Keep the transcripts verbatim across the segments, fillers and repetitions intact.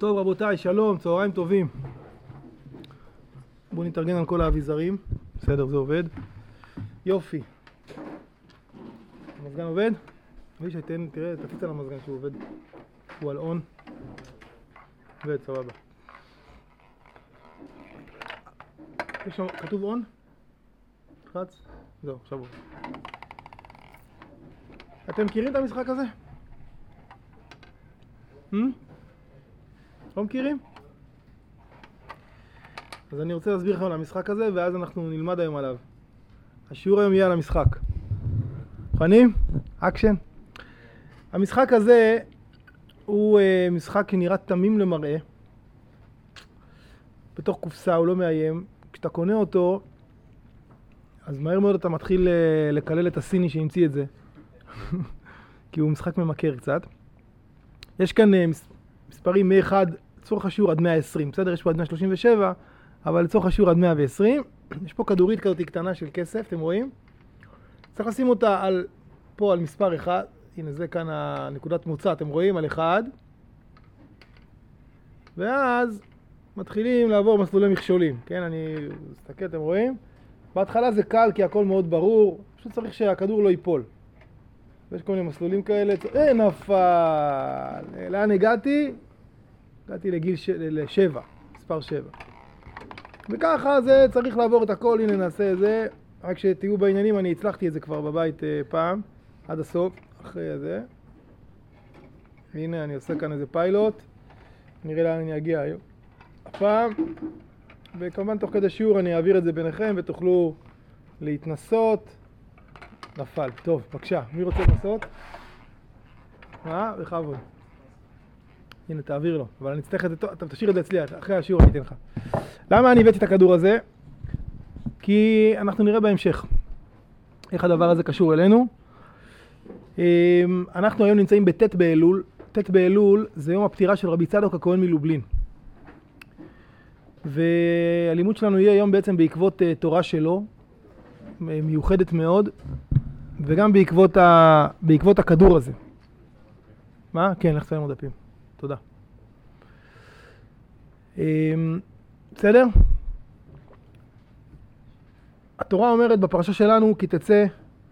טוב רבותיי, שלום, צהריים טובים. בואו נתארגן על כל האביזרים. בסדר, זה עובד. יופי. המזגן עובד? אבישי, תן, תראה, תפיץ על המזגן שהוא עובד. הוא על און. עובד, סבבה. יש שם, כתוב און? תחץ? זהו, עכשיו עובד. אתם מכירים את המשחק הזה? Hmm? לא מכירים? אז אני רוצה להסביר לכם על המשחק הזה ואז אנחנו נלמד היום עליו. השיעור היום יהיה על המשחק. מוכנים? אקשן. המשחק הזה הוא uh, משחק שנראה תמים למראה. בתוך קופסה, הוא לא מאיים. כשאתה קונה אותו, אז מהר מאוד אתה מתחיל uh, לקלל את הסיני שהמציא את זה. כי הוא משחק ממכר קצת. יש כאן uh, מספרים מ-אחד לצורך השיעור עד מאה ועשרים. בסדר, יש פה עד מאה שלושים ושבע, אבל לצורך השיעור עד מאה ועשרים. יש פה כדורית כזאת קטנה של כסף, אתם רואים? צריך לשים אותה על, פה על מספר אחד. הנה זה כאן הנקודת מוצא, אתם רואים? על אחד. ואז מתחילים לעבור מסלולי מכשולים. כן, אני מסתכל, אתם רואים? בהתחלה זה קל כי הכל מאוד ברור. פשוט צריך שהכדור לא ייפול. ויש כל מיני מסלולים כאלה. אה, נפל. לאן הגעתי? הגעתי לגיל ש... לשבע, מספר שבע. וככה זה צריך לעבור את הכל. הנה נעשה את זה. רק שתהיו בעניינים, אני הצלחתי את זה כבר בבית אה, פעם. עד הסוף, אחרי זה. הנה, אני עושה כאן איזה פיילוט. נראה לאן אני אגיע היום. הפעם. וכמובן תוך כדי שיעור אני אעביר את זה ביניכם ותוכלו להתנסות. נפל. טוב, בבקשה. מי רוצה לנסות? מה? בכבוד. הנה, תעביר לו. אבל אני אצטרך את זה, אתה תשאיר את זה אצלי, אחרי השיעור אני אתן לך. למה אני הבאתי את הכדור הזה? כי אנחנו נראה בהמשך איך הדבר הזה קשור אלינו. אנחנו היום נמצאים בט' באלול. ט' באלול זה יום הפטירה של רבי צדוק הכהן מלובלין. והלימוד שלנו יהיה היום בעצם בעקבות תורה שלו, מיוחדת מאוד, וגם בעקבות, ה... בעקבות הכדור הזה. מה? כן, לך תסיים עוד דפים. תודה. בסדר? התורה אומרת בפרשה שלנו, כי תצא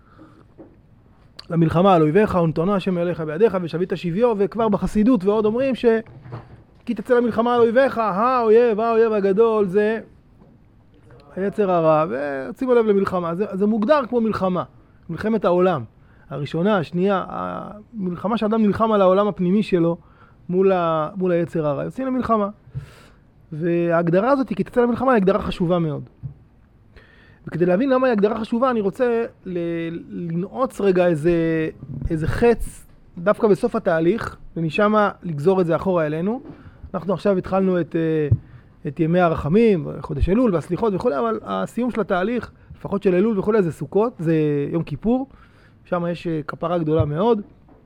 למלחמה על אויביך, ונתנו השם אליך בידיך, ושבית שביו, וכבר בחסידות ועוד אומרים ש... כי תצא למלחמה על אויביך, האויב, האויב הגדול זה היצר הרע, ושימו לב למלחמה. זה, זה מוגדר כמו מלחמה, מלחמת העולם. הראשונה, השנייה, המלחמה שאדם נלחם על העולם הפנימי שלו מול, ה... מול היצר הרע. יוצאים למלחמה. וההגדרה הזאת, כי תצא למלחמה, היא הגדרה חשובה מאוד. וכדי להבין למה היא הגדרה חשובה, אני רוצה לנעוץ רגע איזה, איזה חץ, דווקא בסוף התהליך, ומשם לגזור את זה אחורה אלינו. אנחנו עכשיו התחלנו את, את ימי הרחמים, חודש אלול והסליחות וכו', אבל הסיום של התהליך, לפחות של אלול וכו', זה סוכות, זה יום כיפור, שם יש כפרה גדולה מאוד.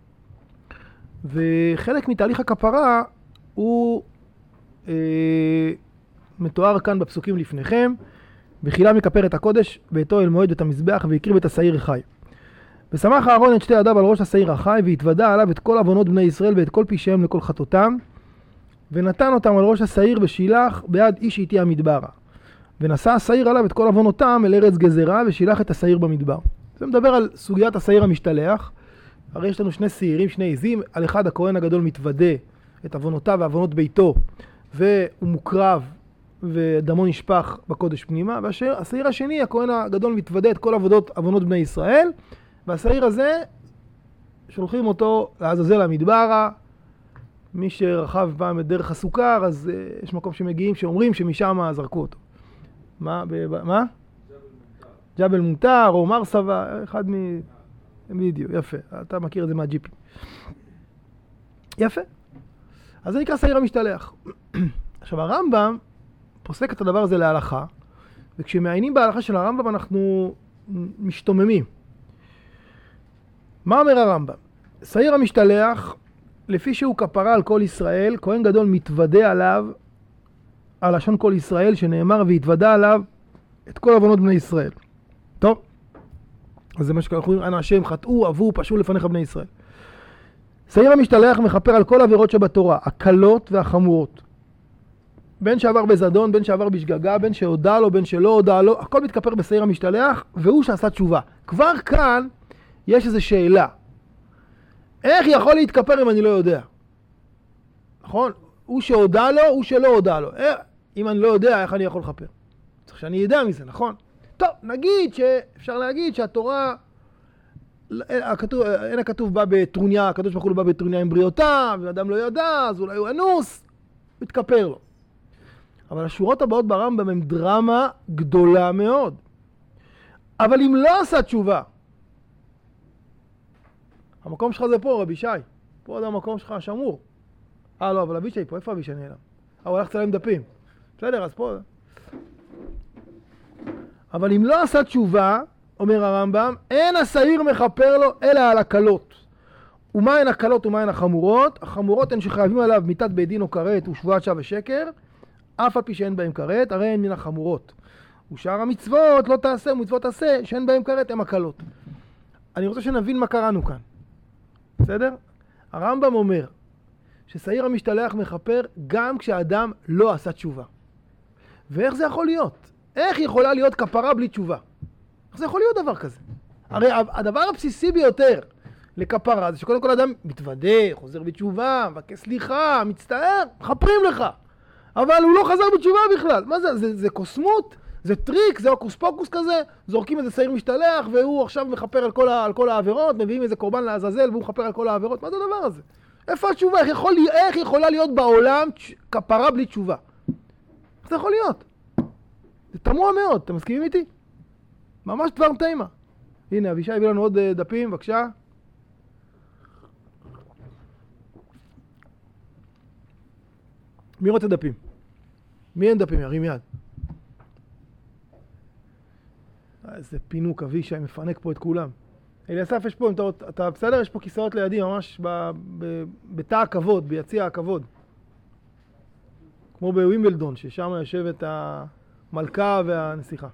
וחלק מתהליך הכפרה הוא אה, מתואר כאן בפסוקים לפניכם, וחילה מכפר את הקודש ביתו אל מועד את המזבח והקריב את השעיר החי. ושמח אהרון את שתי ידיו על ראש השעיר החי והתוודע עליו את כל עוונות בני ישראל ואת כל פשעיהם לכל חטאותם, ונתן אותם על ראש השעיר ושילח ביד איש איתי המדברה. ונשא השעיר עליו את כל עוונותם אל ארץ גזרה ושילח את השעיר במדבר. זה מדבר על סוגיית השעיר המשתלח. הרי יש לנו שני שעירים, שני עזים, על אחד הכהן הגדול מתוודה את עוונותיו ועוונות ביתו, והוא מוקרב ודמו נשפך בקודש פנימה, והשעיר השני, הכהן הגדול מתוודה את כל עבודות עוונות בני ישראל, והשעיר הזה שולחים אותו לעזאזל המדברה. מי שרכב פעם את דרך הסוכר, אז uh, יש מקום שמגיעים שאומרים שמשם זרקו אותו. מה? ב- מה? ג'בל מונטר או מרסבה, אחד מ... בדיוק, יפה. אתה מכיר את זה מהג'יפים. יפה. אז זה נקרא שעיר המשתלח. עכשיו הרמב"ם פוסק את הדבר הזה להלכה, וכשמעיינים בהלכה של הרמב"ם אנחנו משתוממים. מה אומר הרמב"ם? שעיר המשתלח, לפי שהוא כפרה על כל ישראל, כהן גדול מתוודה עליו, על לשון כל ישראל, שנאמר והתוודה עליו את כל עוונות בני ישראל. טוב? אז זה מה שאנחנו אומרים, אנא השם חטאו, עוו, פשעו לפניך בני ישראל. שעיר המשתלח מכפר על כל עבירות שבתורה, הקלות והחמורות. בין שעבר בזדון, בין שעבר בשגגה, בין שהודע לו, בין שלא הודע לו, הכל מתכפר בשעיר המשתלח, והוא שעשה תשובה. כבר כאן יש איזו שאלה. איך יכול להתכפר אם אני לא יודע? נכון? הוא שהודע לו, הוא שלא הודע לו. איך, אם אני לא יודע, איך אני יכול לכפר? צריך שאני ידע מזה, נכון? טוב, נגיד שאפשר להגיד שהתורה, הכתוב, אין הכתוב בא בטרוניה, הקדוש ברוך הוא בא בטרוניה עם בריאותיו, ואדם לא ידע, אז אולי הוא אנוס, מתכפר לו. אבל השורות הבאות ברמב"ם הם דרמה גדולה מאוד. אבל אם לא עשה תשובה, המקום שלך זה פה, רבי שי. פה זה המקום שלך שמור. אה, לא, אבל אבי שי פה, איפה אבי שי נעלם? אה, הוא הולך לצלם דפים. בסדר, אז פה. אבל אם לא עשה תשובה, אומר הרמב"ם, אין השעיר מכפר לו אלא על הקלות. ומה הן הקלות ומה הן החמורות? החמורות הן שחייבים עליו מיתת בית דין או כרת ושבועת שווא ושקר, אף על פי שאין בהם כרת, הרי הן מן החמורות. ושאר המצוות לא תעשה, ומצוות תעשה, שאין בהם כרת, הן הקלות. אני רוצה שנבין מה קראנו כאן. בסדר? הרמב"ם אומר ששעיר המשתלח מכפר גם כשאדם לא עשה תשובה. ואיך זה יכול להיות? איך יכולה להיות כפרה בלי תשובה? איך זה יכול להיות דבר כזה? הרי הדבר הבסיסי ביותר לכפרה זה שקודם כל אדם מתוודה, חוזר בתשובה, מבקש סליחה, מצטער, מחפרים לך. אבל הוא לא חזר בתשובה בכלל. מה זה? זה, זה קוסמות? זה טריק? זה הוקוס פוקוס כזה? זורקים איזה שעיר משתלח והוא עכשיו מחפר על כל, ה, על כל העבירות, מביאים איזה קורבן לעזאזל והוא מחפר על כל העבירות. מה זה הדבר הזה? איפה התשובה? איך, יכול, איך יכולה להיות בעולם כפרה בלי תשובה? איך זה יכול להיות? זה תמוה מאוד, אתם מסכימים איתי? ממש דבר תימה. הנה, אבישי הביא לנו עוד דפים, בבקשה. מי רוצה דפים? מי אין דפים? ירים יד. איזה פינוק, אבישי מפנק פה את כולם. אליסף, יש פה, אתה, אתה בסדר? יש פה כיסאות לידי, ממש ב, ב, בתא הכבוד, ביציע הכבוד. כמו בווימבלדון, ששם יושבת המלכה והנסיכה.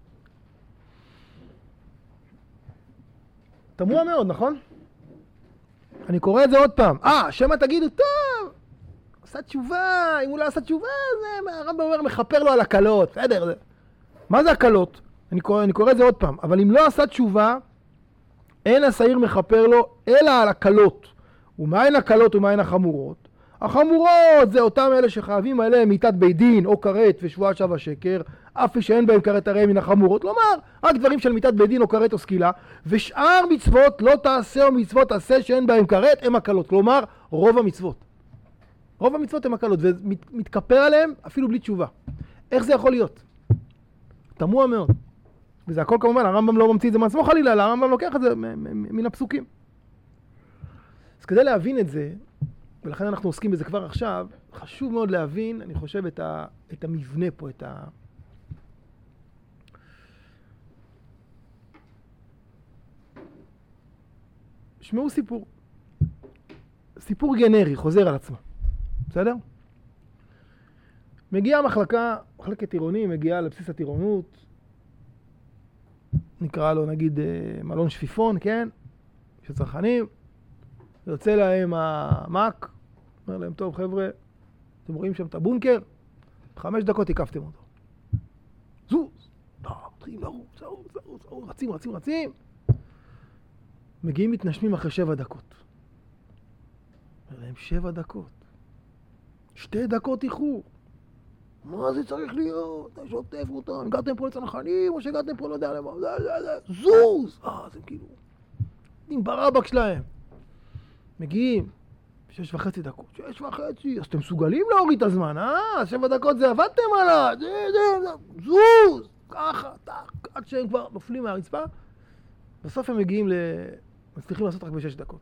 תמוה מאוד, נכון? אני קורא את זה עוד פעם. אה, שמה תגידו, טוב, עשה תשובה, אם הוא לא עשה תשובה, זה, הרמב"ם אומר, מחפר לו על הקלות, בסדר, זה. מה זה הקלות? אני קורא, אני קורא את זה עוד פעם. אבל אם לא עשה תשובה, אין השעיר מחפר לו, אלא על הקלות. ומהן הקלות ומהן החמורות? החמורות זה אותם אלה שחייבים עליהם מיתת בית דין, או כרת ושבועת שווא ושקר, אף שאין בהם כרת הרי מן החמורות. כלומר, רק דברים של מיתת בית דין או כרת או סקילה, ושאר מצוות לא תעשה או מצוות תעשה שאין בהם כרת, הם הקלות. כלומר, רוב המצוות. רוב המצוות הם הקלות, ומתכפר עליהם אפילו בלי תשובה. איך זה יכול להיות? תמוה מאוד. וזה הכל כמובן, הרמב"ם לא ממציא את זה מעצמו חלילה, אלא הרמב"ם לוקח את זה מן הפסוקים. אז כדי להבין את זה, ולכן אנחנו עוסקים בזה כבר עכשיו, חשוב מאוד להבין, אני חושב, את, ה, את המבנה פה, את ה... שמעו סיפור. סיפור גנרי, חוזר על עצמו. בסדר? מגיעה מחלקה, מחלקת טירונים, מגיעה לבסיס הטירונות, נקרא לו נגיד מלון שפיפון, כן? שצרכנים, יוצא להם המק, אומר להם, טוב חבר'ה, אתם רואים שם את הבונקר, חמש דקות הקפתם אותו. זוז, מתחילים לרוץ, זוז, זוז, זוז, רצים, רצים, רצים. מגיעים מתנשמים אחרי שבע דקות. אומר להם, שבע דקות. שתי דקות איחור. מה זה צריך להיות? אתה שוטף אותם, הגעתם פה לצנחנים, או שהגעתם פה לא יודע למה, זוז! אה, זה כאילו, עם ברבק שלהם. מגיעים, שש וחצי דקות, שש וחצי, אז אתם מסוגלים להוריד את הזמן, אה? שבע דקות זה עבדתם עליו, זה, זה, זה, זוז! ככה, טק, עד שהם כבר נופלים מהרצפה. בסוף הם מגיעים ל... מצליחים לעשות רק בשש דקות.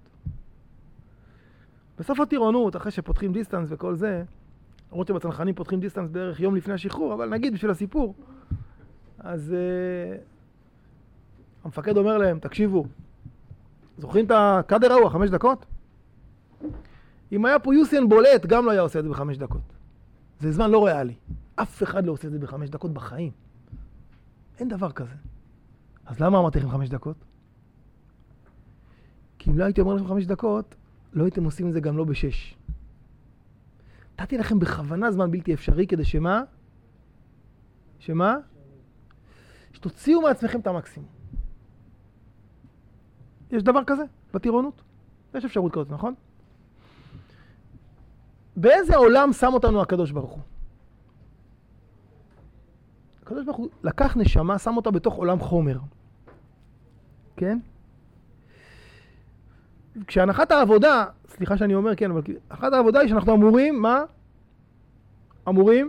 בסוף הטירונות, אחרי שפותחים דיסטנס וכל זה, למרות שבצנחנים פותחים דיסטנס בערך יום לפני השחרור, אבל נגיד בשביל הסיפור. אז uh, המפקד אומר להם, תקשיבו, זוכרים את הקאדר ההוא, החמש דקות? אם היה פה יוסיין בולט, גם לא היה עושה את זה בחמש דקות. זה זמן לא ריאלי. אף אחד לא עושה את זה בחמש דקות בחיים. אין דבר כזה. אז למה אמרתי לכם חמש דקות? כי אם לא הייתי אומר לכם חמש דקות, לא הייתם עושים את זה גם לא בשש. נתתי לכם בכוונה זמן בלתי אפשרי כדי שמה? שמה? שתוציאו מעצמכם את המקסימום. יש דבר כזה בטירונות? יש אפשרות כזאת, נכון? באיזה עולם שם אותנו הקדוש ברוך הוא? הקדוש ברוך הוא לקח נשמה, שם אותה בתוך עולם חומר. כן? כשהנחת העבודה, סליחה שאני אומר, כן, אבל הנחת העבודה היא שאנחנו אמורים, מה? אמורים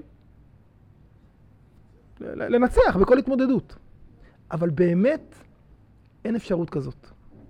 לנצח בכל התמודדות. אבל באמת אין אפשרות כזאת.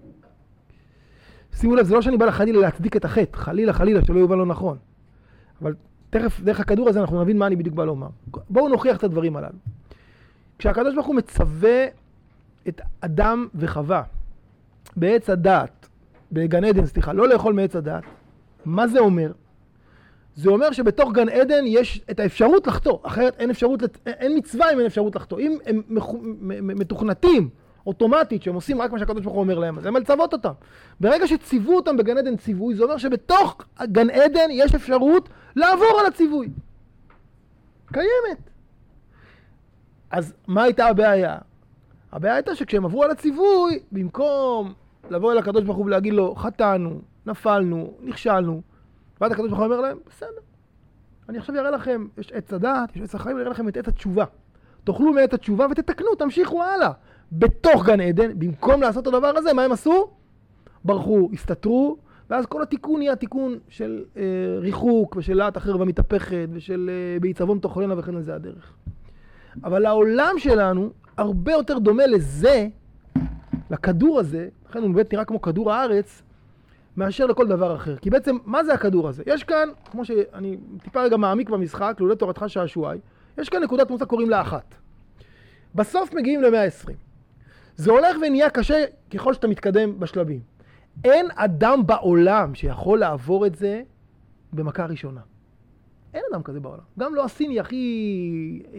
שימו לב, זה לא שאני בא לחלילה להצדיק את החטא, חלילה, חלילה, שלא יובן לא נכון. אבל תכף, דרך הכדור הזה אנחנו נבין מה אני בדיוק בא לומר. בואו נוכיח את הדברים הללו. כשהקדוש ברוך הוא מצווה את אדם וחווה בעץ הדעת, בגן עדן, סליחה, לא לאכול מעץ הדעת, מה זה אומר? זה אומר שבתוך גן עדן יש את האפשרות לחטוא, אחרת אין אפשרות, אין מצווה אם אין אפשרות לחטוא. אם הם מתוכנתים אוטומטית שהם עושים רק מה שהקדוש ברוך הוא אומר להם, אז הם לצוות אותם. ברגע שציוו אותם בגן עדן ציווי, זה אומר שבתוך גן עדן יש אפשרות לעבור על הציווי. קיימת. אז מה הייתה הבעיה? הבעיה הייתה שכשהם עברו על הציווי, במקום לבוא אל הקדוש ברוך הוא ולהגיד לו, חטאנו, נפלנו, נכשלנו, ואז הקדוש ברוך הוא אומר להם, בסדר. אני עכשיו אראה לכם, יש עץ הדעת, יש עץ החיים, אני אראה לכם את עץ התשובה. תאכלו מעץ התשובה ותתקנו, תמשיכו הלאה. בתוך גן עדן, במקום לעשות את הדבר הזה, מה הם עשו? ברחו, הסתתרו, ואז כל התיקון יהיה תיקון של אה, ריחוק ושל לאט אחר ומתהפכת ושל אה, בעיצבון תאכלנה וכן לזה הדרך. אבל העולם שלנו הרבה יותר דומה לזה, לכדור הזה, לכן הוא באמת נראה כמו כדור הארץ, מאשר לכל דבר אחר. כי בעצם, מה זה הכדור הזה? יש כאן, כמו שאני טיפה רגע מעמיק במשחק, לולא תורתך שעשועי, יש כאן נקודת מוצא קוראים לה אחת. בסוף מגיעים ל-מאה ועשרים. זה הולך ונהיה קשה ככל שאתה מתקדם בשלבים. אין אדם בעולם שיכול לעבור את זה במכה ראשונה. אין אדם כזה בעולם. גם לא הסיני הכי אה,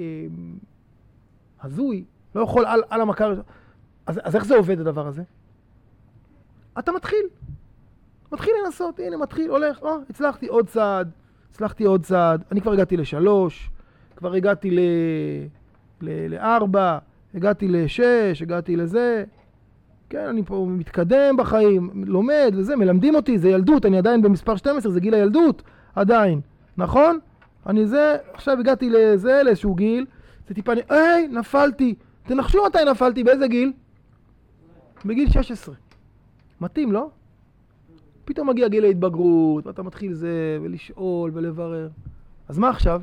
הזוי, לא יכול על, על המכה ראשונה. אז, אז איך זה עובד הדבר הזה? אתה מתחיל. מתחיל לנסות, הנה מתחיל, הולך, או, הצלחתי עוד צעד, הצלחתי עוד צעד, אני כבר הגעתי לשלוש, כבר הגעתי ל... ל... לארבע, הגעתי לשש, הגעתי לזה, כן, אני פה מתקדם בחיים, לומד וזה, מלמדים אותי, זה ילדות, אני עדיין במספר שתים עשרה, זה גיל הילדות, עדיין, נכון? אני זה, עכשיו הגעתי לזה, לאיזשהו גיל, זה טיפה, היי, נפלתי, תנחשו מתי נפלתי, באיזה גיל? בגיל שש עשרה. מתאים, לא? פתאום מגיע גיל ההתבגרות, ואתה מתחיל זה, ולשאול ולברר. אז מה עכשיו?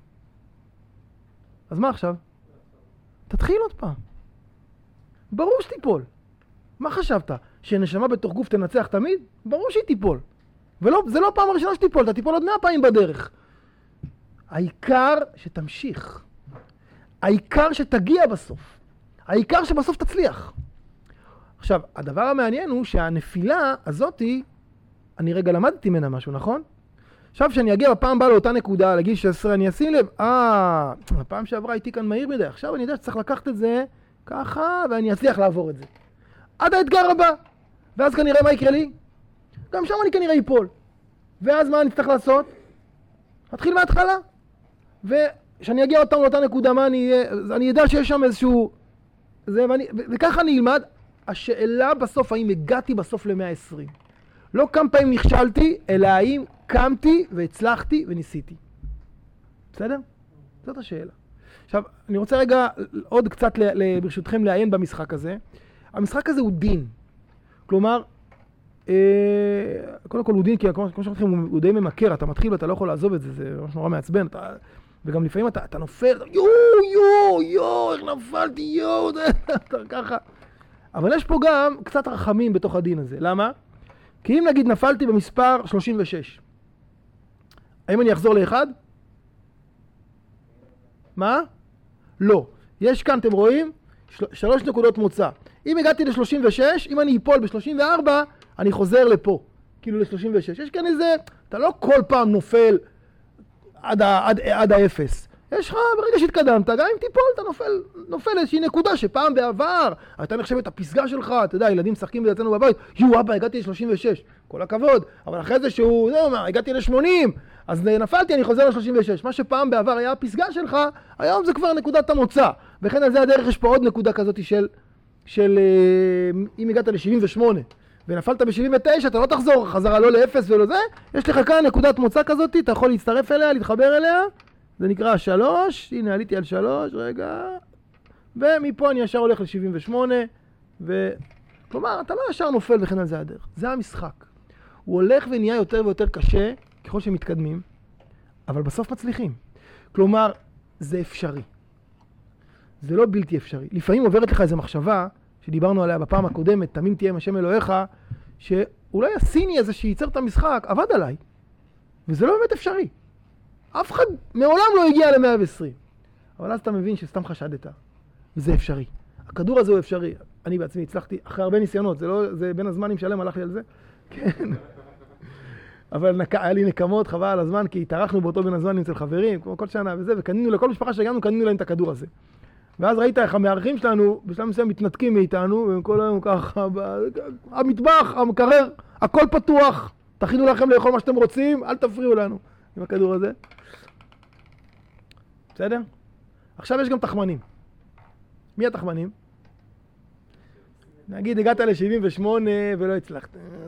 אז מה עכשיו? תתחיל עוד פעם. ברור שתיפול. מה חשבת? שנשמה בתוך גוף תנצח תמיד? ברור שהיא תיפול. ולא, זה לא פעם הראשונה שתיפול, אתה תיפול עוד מאה פעמים בדרך. העיקר שתמשיך. העיקר שתגיע בסוף. העיקר שבסוף תצליח. עכשיו, הדבר המעניין הוא שהנפילה הזאתי, אני רגע למדתי ממנה משהו, נכון? עכשיו כשאני אגיע בפעם הבאה לאותה נקודה, לגיל שש עשרה, אני אשים לב, אה, הפעם שעברה הייתי כאן מהיר מדי, עכשיו אני יודע שצריך לקחת את זה ככה, ואני אצליח לעבור את זה. עד האתגר הבא. ואז כנראה מה יקרה לי? גם שם אני כנראה ייפול. ואז מה אני צריך לעשות? אתחיל מההתחלה. וכשאני אגיע אותם לאותה נקודה, מה אני אהיה? אני יודע שיש שם איזשהו... זה, ואני, וככה אני אלמד. השאלה בסוף, האם הגעתי בסוף ל-מאה ועשרים. לא כמה פעמים נכשלתי, אלא האם קמתי והצלחתי וניסיתי. בסדר? זאת השאלה. עכשיו, אני רוצה רגע עוד קצת ברשותכם לעיין במשחק הזה. המשחק הזה הוא דין. כלומר, אה, קודם כל הוא דין, כי כמו שאומרים, הוא די ממכר, אתה מתחיל ואתה לא יכול לעזוב את זה, זה ממש נורא מעצבן, אתה, וגם לפעמים אתה, אתה נופל, אתה, יו, יו, יו, איך נפלתי, יו, אתה ככה. אבל יש פה גם קצת רחמים בתוך הדין הזה. למה? כי אם נגיד נפלתי במספר שלושים ושש, האם אני אחזור לאחד? מה? לא. יש כאן, אתם רואים, של... שלוש נקודות מוצא. אם הגעתי ל-שלושים ושש, אם אני אפול ב-שלושים וארבע, אני חוזר לפה. כאילו ל-שלושים ושש. יש כאן איזה, אתה לא כל פעם נופל עד, ה... עד... עד האפס. יש לך, ברגע שהתקדמת, גם אם תיפול, אתה נופל, נופל איזושהי נקודה שפעם בעבר, הייתה נחשבת הפסגה שלך, אתה יודע, ילדים משחקים אצלנו בבית, יו, אבא, הגעתי ל-שלושים ושש, כל הכבוד, אבל אחרי זה שהוא, זהו, מה, הגעתי ל-שמונים, אז נפלתי, אני חוזר ל-שלושים ושש. מה שפעם בעבר היה הפסגה שלך, היום זה כבר נקודת המוצא. וכן על זה הדרך יש פה עוד נקודה כזאת של, של, אם הגעת ל-שבעים ושמונה, ונפלת ב-שבעים ותשע, אתה לא תחזור חזרה לא לאפס ולא זה, יש לך כאן נקודת מוצא כזאת, אתה יכול להצטרף אליה, להתחבר אליה, זה נקרא שלוש, הנה עליתי על שלוש, רגע, ומפה אני ישר הולך ל-שבעים ושמונה, ו... כלומר, אתה לא ישר נופל וכן על זה הדרך, זה המשחק. הוא הולך ונהיה יותר ויותר קשה, ככל שמתקדמים, אבל בסוף מצליחים. כלומר, זה אפשרי. זה לא בלתי אפשרי. לפעמים עוברת לך איזו מחשבה, שדיברנו עליה בפעם הקודמת, תמים תהיה עם השם אלוהיך, שאולי הסיני הזה שייצר את המשחק עבד עליי, וזה לא באמת אפשרי. אף אחד מעולם לא הגיע ל-מאה ועשרים. אבל אז אתה מבין שסתם חשדת, וזה אפשרי. הכדור הזה הוא אפשרי. אני בעצמי הצלחתי, אחרי הרבה ניסיונות, זה לא, זה בין הזמנים שלם הלך לי על זה. כן. אבל נק... היה לי נקמות, חבל על הזמן, כי התארחנו באותו בין הזמנים אצל חברים, כמו כל שנה וזה, וקנינו לכל משפחה שהגענו, קנינו להם את הכדור הזה. ואז ראית איך המארחים שלנו, בשלב מסוים מתנתקים מאיתנו, והם כל היום ככה, המטבח, המקרר, הכל פתוח, תכינו לכם לאכול מה שאתם רוצים, אל תפריעו לנו עם הכדור הזה. בסדר? עכשיו יש גם תחמנים. מי התחמנים? נגיד, הגעת ל-שבעים ושמונה ולא הצלחת.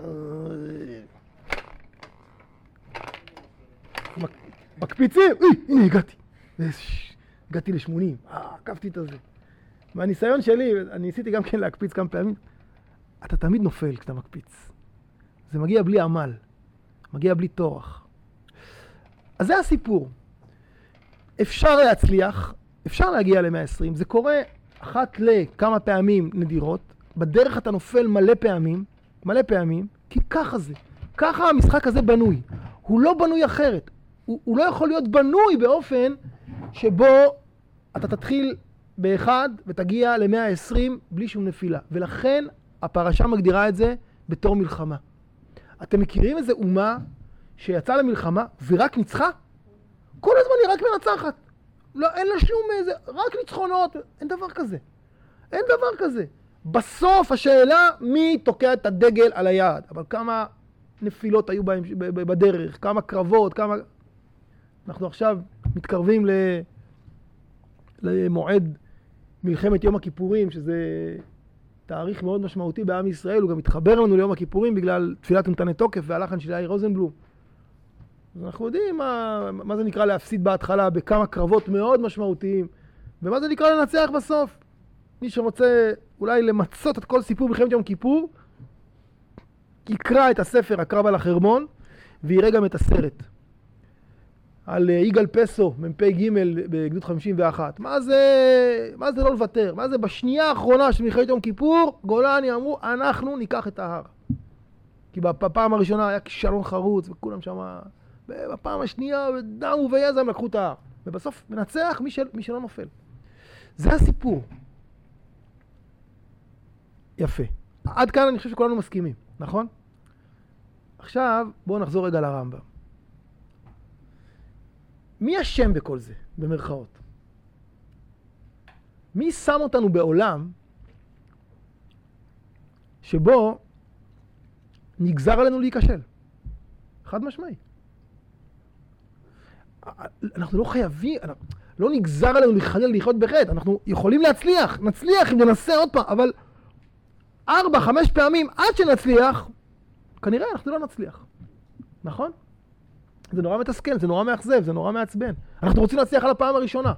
מקפיצים, הנה הגעתי. הגעתי ל-שמונים, אה, עקבתי את זה. מהניסיון שלי, אני ניסיתי גם כן להקפיץ כמה פעמים, אתה תמיד נופל כשאתה מקפיץ. זה מגיע בלי עמל, מגיע בלי תורח. אז זה הסיפור. אפשר להצליח, אפשר להגיע ל-מאה ועשרים, זה קורה אחת לכמה פעמים נדירות, בדרך אתה נופל מלא פעמים, מלא פעמים, כי ככה זה. ככה המשחק הזה בנוי. הוא לא בנוי אחרת. הוא, הוא לא יכול להיות בנוי באופן שבו אתה תתחיל באחד ותגיע ל-מאה ועשרים בלי שום נפילה. ולכן הפרשה מגדירה את זה בתור מלחמה. אתם מכירים איזה אומה שיצאה למלחמה ורק ניצחה? כל הזמן היא רק מנצחת. לא, אין לה שום איזה, רק ניצחונות. אין דבר כזה. אין דבר כזה. בסוף השאלה מי תוקע את הדגל על היעד. אבל כמה נפילות היו בהם, בדרך, כמה קרבות, כמה... אנחנו עכשיו מתקרבים ל... למועד מלחמת יום הכיפורים, שזה תאריך מאוד משמעותי בעם ישראל, הוא גם מתחבר לנו ליום הכיפורים בגלל תפילת נתני תוקף והלחן של יאיר רוזנבלום. אז אנחנו יודעים מה, מה זה נקרא להפסיד בהתחלה בכמה קרבות מאוד משמעותיים, ומה זה נקרא לנצח בסוף. מי שרוצה אולי למצות את כל סיפור מלחמת יום כיפור, יקרא את הספר הקרב על החרמון, ויראה גם את הסרט. על יגאל פסו, מ"פ ג' בגדוד חמישים ואחת. מה זה, מה זה לא לוותר? מה זה בשנייה האחרונה של מלחמת יום כיפור, גולני אמרו, אנחנו ניקח את ההר. כי בפעם הראשונה היה כישלון חרוץ, וכולם שם, בפעם השנייה, דמו ויזע הם לקחו את ההר. ובסוף מנצח מי, של, מי שלא נופל. זה הסיפור. יפה. עד כאן אני חושב שכולנו מסכימים, נכון? עכשיו בואו נחזור רגע לרמב"ם. מי אשם בכל זה, במרכאות? מי שם אותנו בעולם שבו נגזר עלינו להיכשל? חד משמעי. אנחנו לא חייבים, לא נגזר עלינו לחלל לחיות בחטא, אנחנו יכולים להצליח, נצליח אם ננסה עוד פעם, אבל ארבע, חמש פעמים עד שנצליח, כנראה אנחנו לא נצליח. נכון? זה נורא מתסכל, זה נורא מאכזב, זה נורא מעצבן. אנחנו רוצים להצליח על הפעם הראשונה.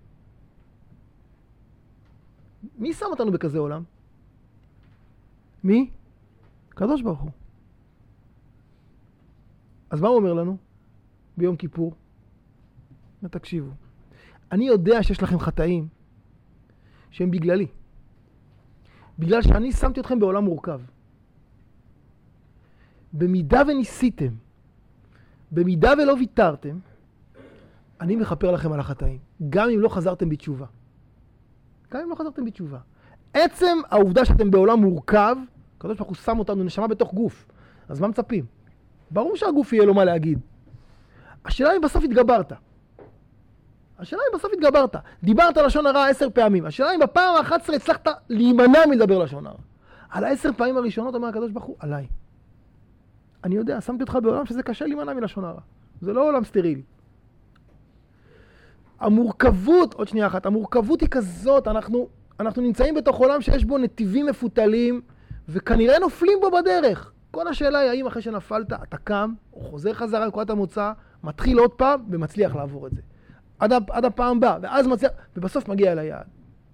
מי שם אותנו בכזה עולם? מי? קדוש ברוך הוא. אז מה הוא אומר לנו? ביום כיפור? תקשיבו. אני יודע שיש לכם חטאים שהם בגללי. בגלל שאני שמתי אתכם בעולם מורכב. במידה וניסיתם, במידה ולא ויתרתם, אני מחפר לכם על החטאים. גם אם לא חזרתם בתשובה. גם אם לא חזרתם בתשובה. עצם העובדה שאתם בעולם מורכב, הקדוש ברוך הוא שם אותנו נשמה בתוך גוף. אז מה מצפים? ברור שהגוף יהיה לו מה להגיד. השאלה היא בסוף התגברת. השאלה אם בסוף התגברת. דיברת לשון הרע עשר פעמים. השאלה אם בפעם ה-אחת עשרה הצלחת להימנע מלדבר לשון הרע. על העשר פעמים הראשונות אומר הקדוש ברוך הוא, עליי. אני יודע, שמתי אותך בעולם שזה קשה להימנע מלשון הרע. זה לא עולם סטרילי. המורכבות, עוד שנייה אחת, המורכבות היא כזאת, אנחנו, אנחנו נמצאים בתוך עולם שיש בו נתיבים מפותלים, וכנראה נופלים בו בדרך. כל השאלה היא, האם אחרי שנפלת, אתה קם, או חוזר חזרה לנקודת המוצא, מתחיל עוד פעם, ומצליח לעבור את זה. עד, עד הפעם בא, ואז מצליח, ובסוף מגיע אל היעד.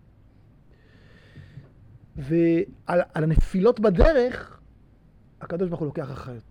ועל על הנפילות בדרך, הקדוש ברוך הוא לוקח אחריות.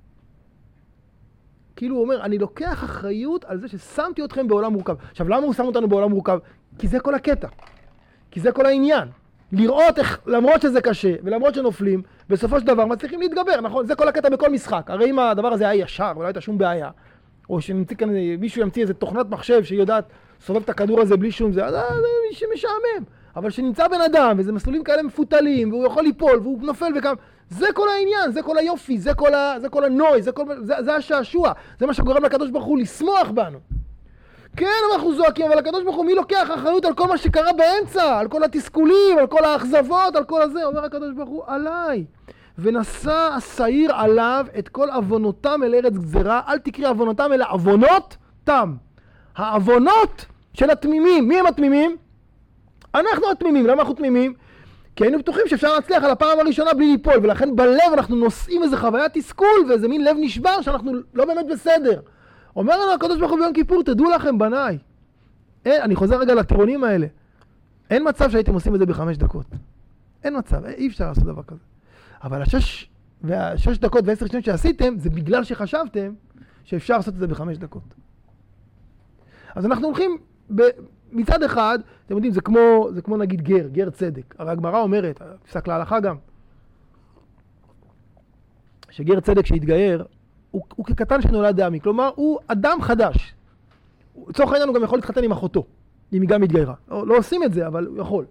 כאילו הוא אומר, אני לוקח אחריות על זה ששמתי אתכם בעולם מורכב. עכשיו, למה הוא שם אותנו בעולם מורכב? כי זה כל הקטע. כי זה כל העניין. לראות איך, למרות שזה קשה, ולמרות שנופלים, בסופו של דבר מצליחים להתגבר, נכון? זה כל הקטע בכל משחק. הרי אם הדבר הזה היה ישר, ולא הייתה שום בעיה, או שנמציא כאן, מישהו ימציא איזה תוכנת מחשב שיודעת, סובב את הכדור הזה בלי שום זה, אז זה משעמם. אבל שנמצא בן אדם, וזה מסלולים כאלה מפותלים, והוא יכול ליפול, והוא נופל וכמה, זה כל העניין, זה כל היופי, זה כל, ה, זה כל הנוי, זה, כל, זה, זה השעשוע, זה מה שגורם לקדוש ברוך הוא לשמוח בנו. כן, אנחנו זועקים, אבל הקדוש ברוך הוא, מי לוקח אחריות על כל מה שקרה באמצע, על כל התסכולים, על כל האכזבות, על כל הזה, אומר הקדוש ברוך הוא, עליי. ונשא השעיר עליו את כל עוונותם אל ארץ גזרה, אל תקריא עוונותם אלא עוונות תם. העוונות של התמימים, מי הם התמימים? אנחנו התמימים. למה אנחנו תמימים? כי היינו בטוחים שאפשר להצליח על הפעם הראשונה בלי ליפול, ולכן בלב אנחנו נושאים איזה חוויית תסכול ואיזה מין לב נשבר שאנחנו לא באמת בסדר. אומר לנו הקדוש ברוך הוא ביום כיפור, תדעו לכם בניי, אין, אני חוזר רגע לטירונים האלה, אין מצב שהייתם עושים את זה בחמש דקות. אין מצב, אי אפשר לעשות דבר כזה. אבל השש, והשש דקות ועשר שניות שעשיתם, זה בגלל שחשבתם שאפשר לעשות את זה בחמש דקות. אז אנחנו הולכים ב... מצד אחד, אתם יודעים, זה כמו, זה כמו נגיד גר, גר צדק. הרי הגמרא אומרת, פסק להלכה גם, שגר צדק שהתגייר, הוא, הוא כקטן שנולד דמי, כלומר, הוא אדם חדש. לצורך העניין הוא גם יכול להתחתן עם אחותו, אם היא גם התגיירה. לא, לא עושים את זה, אבל הוא יכול.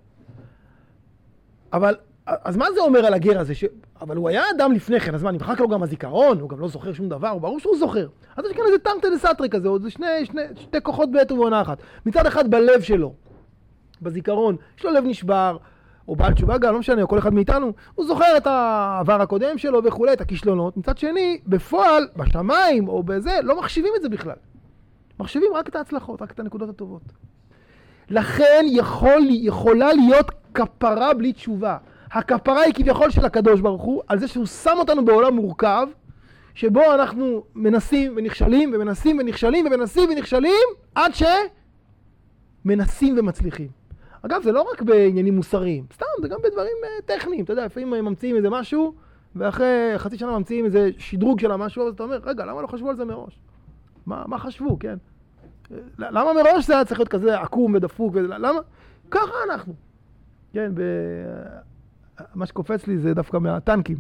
אבל, אז מה זה אומר על הגר הזה? ש... אבל הוא היה אדם לפני כן, אז מה, נמחק לו גם הזיכרון, הוא גם לא זוכר שום דבר, הוא ברור שהוא זוכר. אז יש כאן איזה תרתי דסתרי כזה, זה שני, שני, שתי כוחות בעת ובעונה אחת. מצד אחד בלב שלו, בזיכרון, יש לו לב נשבר, או בעל תשובה גם, לא משנה, או כל אחד מאיתנו, הוא זוכר את העבר הקודם שלו וכולי, את הכישלונות. מצד שני, בפועל, בשמיים או בזה, לא מחשיבים את זה בכלל. מחשיבים רק את ההצלחות, רק את הנקודות הטובות. לכן יכול, יכולה להיות כפרה בלי תשובה. הכפרה היא כביכול של הקדוש ברוך הוא, על זה שהוא שם אותנו בעולם מורכב, שבו אנחנו מנסים ונכשלים, ומנסים ונכשלים, ומנסים ונכשלים, עד שמנסים ומצליחים. אגב, זה לא רק בעניינים מוסריים, סתם, זה גם בדברים uh, טכניים. אתה יודע, לפעמים ממציאים איזה משהו, ואחרי חצי שנה ממציאים איזה שדרוג של המשהו, אז אתה אומר, רגע, למה לא חשבו על זה מראש? מה, מה חשבו, כן? למה מראש זה היה צריך להיות כזה עקום ודפוק? למה? ככה אנחנו. כן, ב... מה שקופץ לי זה דווקא מהטנקים.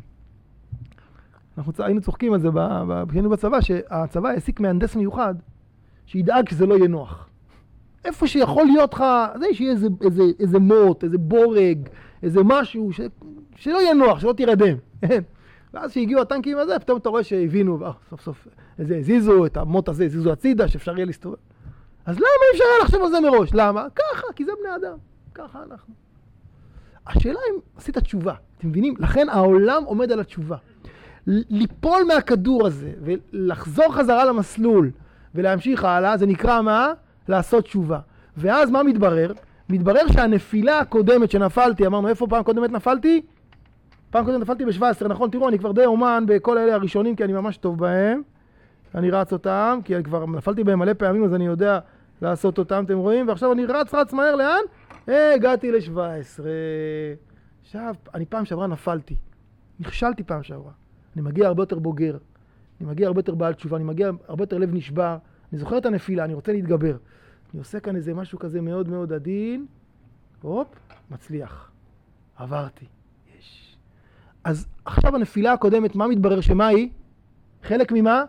אנחנו היינו צוחקים על זה כשהיינו בצבא, שהצבא העסיק מהנדס מיוחד, שידאג שזה לא יהיה נוח. איפה שיכול להיות לך, זה שיהיה איזה, איזה, איזה מוט, איזה בורג, איזה משהו, ש... שלא יהיה נוח, שלא תירדם. ואז שהגיעו הטנקים הזה, פתאום אתה רואה שהבינו, סוף סוף, איזה הזיזו, את המוט הזה, הזיזו הצידה, שאפשר יהיה להסתובב. אז למה אפשר היה לחשוב על זה מראש? למה? ככה, כי זה בני אדם. ככה אנחנו. השאלה אם עשית תשובה, אתם מבינים? לכן העולם עומד על התשובה. ליפול מהכדור הזה ולחזור חזרה למסלול ולהמשיך הלאה, זה נקרא מה? לעשות תשובה. ואז מה מתברר? מתברר שהנפילה הקודמת שנפלתי, אמרנו איפה פעם קודמת נפלתי? פעם קודמת נפלתי ב-שבע עשרה, נכון? תראו, אני כבר די אומן בכל אלה הראשונים, כי אני ממש טוב בהם. אני רץ אותם, כי אני כבר נפלתי בהם מלא פעמים, אז אני יודע לעשות אותם, אתם רואים? ועכשיו אני רץ, רץ מהר, לאן? הגעתי ל-שבע עשרה. עכשיו, אני פעם שעברה נפלתי. נכשלתי פעם שעברה. אני מגיע הרבה יותר בוגר. אני מגיע הרבה יותר בעל תשובה. אני מגיע הרבה יותר לב נשבר. אני זוכר את הנפילה, אני רוצה להתגבר. אני עושה כאן איזה משהו כזה מאוד מאוד עדין. הופ, מצליח. עברתי. יש. אז עכשיו הנפילה הקודמת, מה מתברר שמה היא? חלק ממה?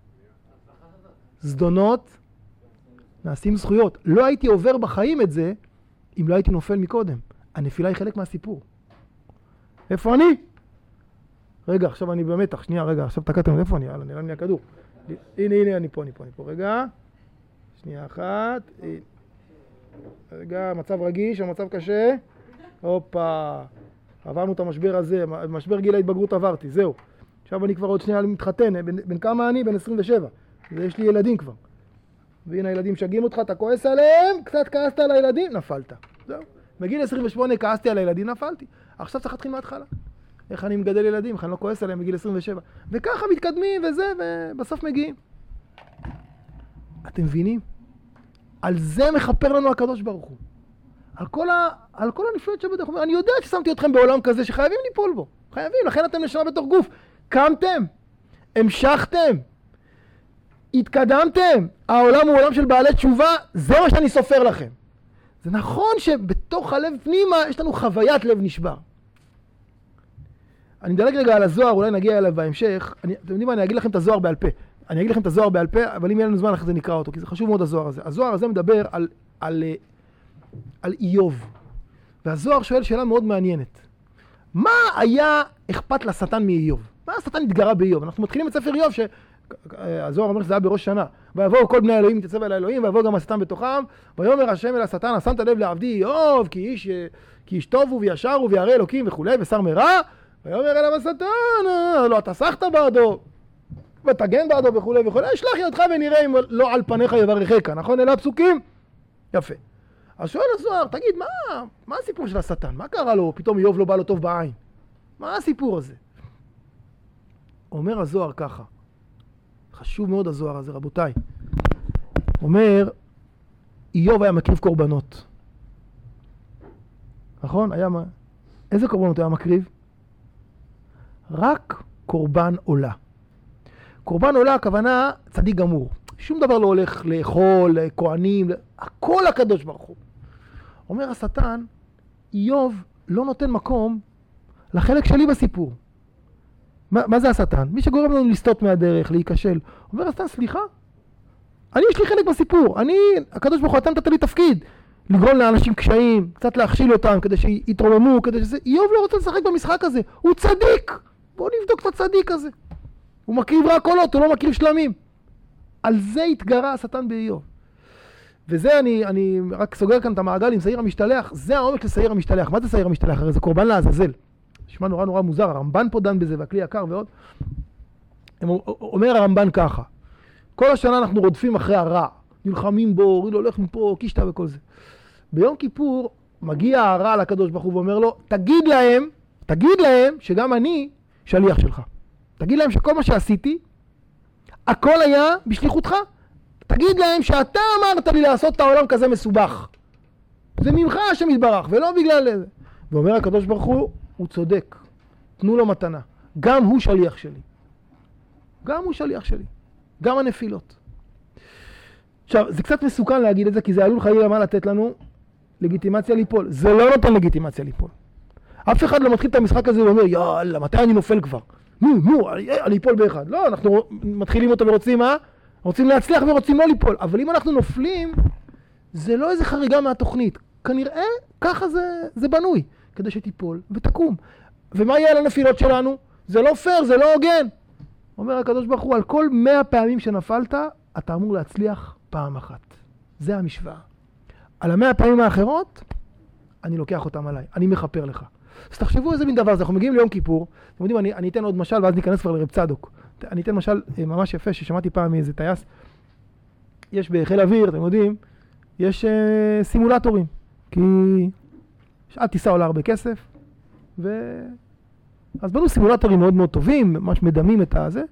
זדונות. נעשים זכויות. לא הייתי עובר בחיים את זה, אם לא הייתי נופל מקודם. הנפילה היא חלק מהסיפור. איפה אני? רגע, עכשיו אני במתח. שנייה, רגע, עכשיו תקעתם. איפה אני? יאללה, נראה לי הכדור. הנה, הנה, אני פה, אני פה, אני פה. רגע. שנייה אחת. רגע, מצב רגיש, המצב קשה. הופה, עברנו את המשבר הזה, משבר גיל ההתבגרות עברתי, זהו. עכשיו אני כבר עוד שנייה מתחתן, בין, בין כמה אני? בין עשרים ושבע. ויש לי ילדים כבר. והנה הילדים שגים אותך, אתה כועס עליהם, קצת כעסת על הילדים, נפלת. זהו. מגיל עשרים ושמונה כעסתי על הילדים, נפלתי. עכשיו צריך להתחיל מההתחלה. איך אני מגדל ילדים, איך אני לא כועס עליהם בגיל עשרים ושבע. וככה מתקדמים וזה, ובסוף מגיעים. אתם מבינים? על זה מחפר לנו הקדוש ברוך הוא. על כל, ה... על כל הנפלאות שבדרך. אני יודע ששמתי אתכם בעולם כזה שחייבים ליפול בו. חייבים, לכן אתם נשמה בתוך גוף. קמתם, המשכתם, התקדמתם. העולם הוא עולם של בעלי תשובה, זה מה שאני סופר לכם. זה נכון שבתוך הלב פנימה יש לנו חוויית לב נשבר. אני מדלג רגע על הזוהר, אולי נגיע אליו בהמשך. אני, אתם יודעים מה, אני אגיד לכם את הזוהר בעל פה. אני אגיד לכם את הזוהר בעל פה, אבל אם יהיה לנו זמן אחרי זה נקרא אותו, כי זה חשוב מאוד הזוהר הזה. הזוהר הזה מדבר על, על, על איוב. והזוהר שואל שאלה מאוד מעניינת. מה היה אכפת לשטן מאיוב? מה השטן התגרה באיוב? אנחנו מתחילים את ספר איוב, שהזוהר אומר שזה היה בראש שנה. ויבואו כל בני האלוהים, תצא אל האלוהים, ויבואו גם השטן בתוכם. ויאמר השם אל השטן, שמת לב לעבדי איוב, כי איש, כי איש טוב הוא וישר הוא וירא אלוקים וכולי, ושר מרע. ויאמר אליו השטן, לא, אתה סחת בעדו, ותגן בעדו וכולי וכולי, אשלח ידך ונראה אם לא על פניך יברכך, נכון? אלה הפסוקים? יפה. אז שואל הזוהר, תגיד, מה, מה הסיפור של השטן? מה קרה לו? פתאום איוב לא בא לו טוב בעין. מה הסיפור הזה? אומר הזוהר ככה, חשוב מאוד הזוהר הזה, רבותיי. אומר, איוב היה מקריב קורבנות. נכון? היה מה? איזה קורבנות היה מקריב? רק קורבן עולה. קורבן עולה, הכוונה צדיק גמור. שום דבר לא הולך לאכול, לכהנים, הכל הקדוש ברוך הוא. אומר השטן, איוב לא נותן מקום לחלק שלי בסיפור. מה, מה זה השטן? מי שגורם לנו לסטות מהדרך, להיכשל. אומר השטן, סליחה, אני יש לי חלק בסיפור. אני, הקדוש ברוך הוא, אתה נתת לי תפקיד. לגרום לאנשים קשיים, קצת להכשיל אותם, כדי שיתרוממו, כדי שזה... איוב לא רוצה לשחק במשחק הזה. הוא צדיק. בואו נבדוק את הצדיק הזה. הוא מקריב רק קולות, הוא לא מקריב שלמים. על זה התגרה השטן באיוב. וזה אני, אני רק סוגר כאן את המעגל עם שעיר המשתלח. זה העומק של שעיר המשתלח. מה זה שעיר המשתלח? הרי זה קורבן לעזאזל. נשמע נורא נורא מוזר. הרמב"ן פה דן בזה, והכלי יקר ועוד. אומר הרמב"ן ככה. כל השנה אנחנו רודפים אחרי הרע. נלחמים בו, ריד הולך מפה, קישתה וכל זה. ביום כיפור מגיע הרע לקדוש ברוך הוא ואומר לו, תגיד להם, תגיד להם שגם אני שליח שלך. תגיד להם שכל מה שעשיתי, הכל היה בשליחותך. תגיד להם שאתה אמרת לי לעשות את העולם כזה מסובך. זה ממך השם יתברך, ולא בגלל זה. ואומר הקדוש ברוך הוא, הוא צודק. תנו לו מתנה. גם הוא שליח שלי. גם הוא שליח שלי. גם הנפילות. עכשיו, זה קצת מסוכן להגיד את זה, כי זה עלול חלילה מה לתת לנו לגיטימציה ליפול. זה לא נותן לגיטימציה ליפול. אף אחד לא מתחיל את המשחק הזה ואומר, יאללה, מתי אני נופל כבר? נו, נו, אני אפול באחד. לא, אנחנו מתחילים אותו ורוצים מה? רוצים להצליח ורוצים לא ליפול. אבל אם אנחנו נופלים, זה לא איזה חריגה מהתוכנית. כנראה, ככה זה, זה בנוי, כדי שתיפול ותקום. ומה יהיה על הנפילות שלנו? זה לא פייר, זה לא הוגן. אומר הקדוש ברוך הוא, על כל מאה פעמים שנפלת, אתה אמור להצליח פעם אחת. זה המשוואה. על המאה פעמים האחרות, אני לוקח אותם עליי. אני מחפר לך. אז תחשבו איזה מין דבר זה. אנחנו מגיעים ליום כיפור. אתם יודעים, אני, אני אתן עוד משל, ואז ניכנס כבר לרב צדוק. אני אתן משל ממש יפה, ששמעתי פעם מאיזה טייס. יש בחיל אוויר, אתם יודעים, יש אה, סימולטורים. כי שעת טיסה עולה הרבה כסף. ו... אז בנו סימולטורים מאוד מאוד טובים, ממש מדמים את הזה.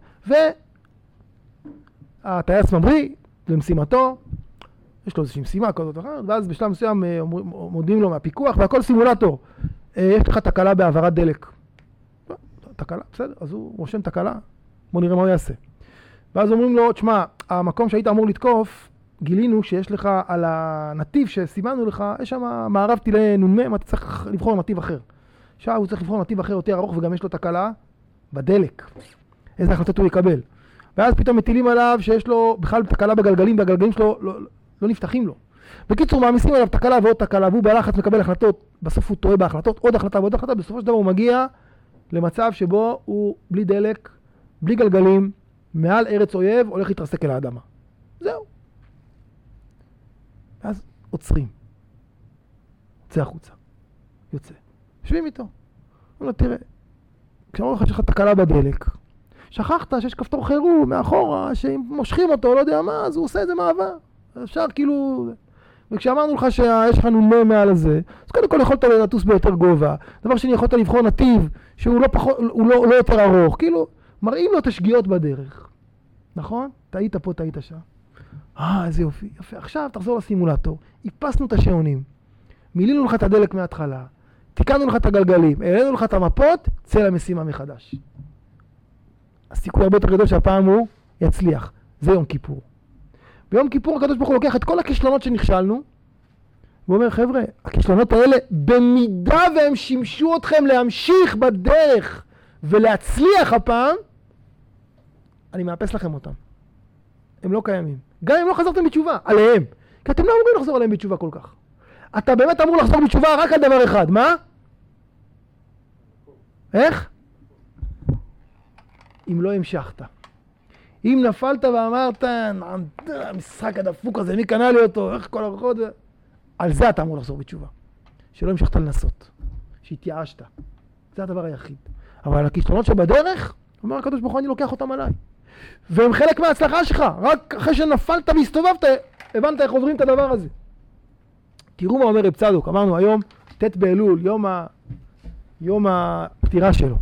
והטייס ממריא למשימתו. יש לו איזושהי משימה כזאת אחרת, ואז בשלב מסוים מודיעים לו מהפיקוח, והכל סימולטור. יש לך תקלה בהעברת דלק. תקלה, בסדר, אז הוא רושם תקלה, בוא נראה מה הוא יעשה. ואז אומרים לו, תשמע, המקום שהיית אמור לתקוף, גילינו שיש לך על הנתיב שסימנו לך, יש שם מערב טילי נ"מ, אתה צריך לבחור נתיב אחר. עכשיו הוא צריך לבחור נתיב אחר יותר ארוך, וגם יש לו תקלה בדלק. איזה החלטות הוא יקבל. ואז פתאום מטילים עליו שיש לו בכלל תקלה בגלגלים, והגלגלים שלו לא, לא נפתחים לו. בקיצור, מעמיסים עליו תקלה ועוד תקלה, והוא בלחץ מקבל החלטות, בסוף הוא טועה בהחלטות, עוד החלטה ועוד החלטה, בסופו של דבר הוא מגיע למצב שבו הוא בלי דלק, בלי גלגלים, מעל ארץ אויב, הולך להתרסק אל האדמה. זהו. ואז עוצרים. צא החוצה. יוצא. יושבים איתו. הוא לא, תראה, כשאמרו לך שיש לך תקלה בדלק, שכחת שיש כפתור חירום מאחורה, שאם מושכים אותו, לא יודע מה, אז הוא עושה את זה מעבר. אפשר כאילו... וכשאמרנו לך שיש לך נומה מעל הזה, אז קודם כל יכולת לטוס ביותר גובה. דבר שני, יכולת לבחור נתיב שהוא לא, פחות, הוא לא, לא יותר ארוך. כאילו, מראים לו את השגיאות בדרך. נכון? טעית פה, טעית שם. אה, איזה יופי. יפה. עכשיו תחזור לסימולטור. איפסנו את השעונים. מילינו לך את הדלק מההתחלה. תיקנו לך את הגלגלים. העלינו לך את המפות, צא למשימה מחדש. הסיכוי הרבה יותר גדול שהפעם הוא יצליח. זה יום כיפור. ביום כיפור הקדוש ברוך הוא לוקח את כל הכישלונות שנכשלנו, הוא אומר, חבר'ה, הכישלונות האלה, במידה והם שימשו אתכם להמשיך בדרך ולהצליח הפעם, אני מאפס לכם אותם. הם לא קיימים. גם אם לא חזרתם בתשובה, עליהם. כי אתם לא אמורים לחזור עליהם בתשובה כל כך. אתה באמת אמור לחזור בתשובה רק על דבר אחד. מה? איך? אם לא המשכת. אם נפלת ואמרת, המשחק הדפוק הזה, מי קנה לי אותו, איך כל הרוחות, על זה אתה אמור לחזור בתשובה. שלא המשכת לנסות, שהתייאשת. זה הדבר היחיד. אבל הכישלונות שבדרך, אומר הקדוש ברוך הוא, אני לוקח אותם עליי. והם חלק מההצלחה שלך. רק אחרי שנפלת והסתובבת, הבנת איך עוברים את הדבר הזה. תראו מה אומר רב צדוק. אמרנו היום, ת' באלול, יום, ה... יום הפטירה שלו.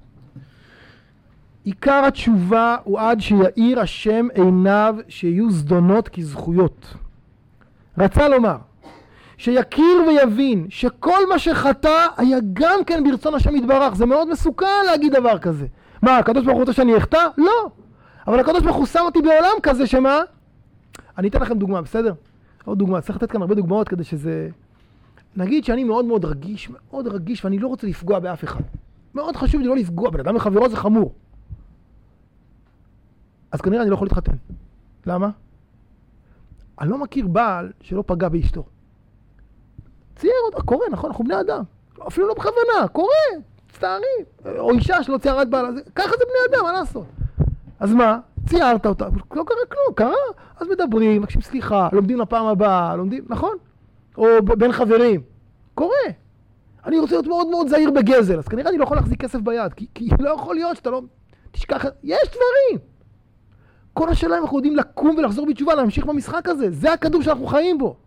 עיקר התשובה הוא עד שיאיר השם עיניו שיהיו זדונות כזכויות. רצה לומר, שיכיר ויבין שכל מה שחטא היה גם כן ברצון השם יתברך. זה מאוד מסוכן להגיד דבר כזה. מה, הקדוש ברוך הוא רוצה שאני אחטא? לא. אבל הקדוש ברוך הוא שם אותי בעולם כזה שמה? אני אתן לכם דוגמה, בסדר? עוד דוגמה, צריך לתת כאן הרבה דוגמאות כדי שזה... נגיד שאני מאוד מאוד רגיש, מאוד רגיש, ואני לא רוצה לפגוע באף אחד. מאוד חשוב לי לא לפגוע, בן אדם לחברו זה חמור. אז כנראה אני לא יכול להתחתן. למה? אני לא מכיר בעל שלא פגע באשתו. צייר אותה, קורה, נכון, אנחנו בני אדם. אפילו לא בכוונה, קורה, מצטערים. או אישה שלא ציירת בעל, ככה זה בני אדם, מה לעשות? אז מה? ציירת אותה, לא קרה כלום, קרה. אז מדברים, מקשים סליחה, לומדים לפעם הבאה, לומדים, נכון? או בין חברים. קורה. אני רוצה להיות מאוד מאוד זהיר בגזל, אז כנראה אני לא יכול להחזיק כסף ביד, כי, כי לא יכול להיות שאתה לא... תשכח, יש דברים. כל השאלה אם אנחנו יודעים לקום ולחזור בתשובה, להמשיך במשחק הזה. זה הכדור שאנחנו חיים בו.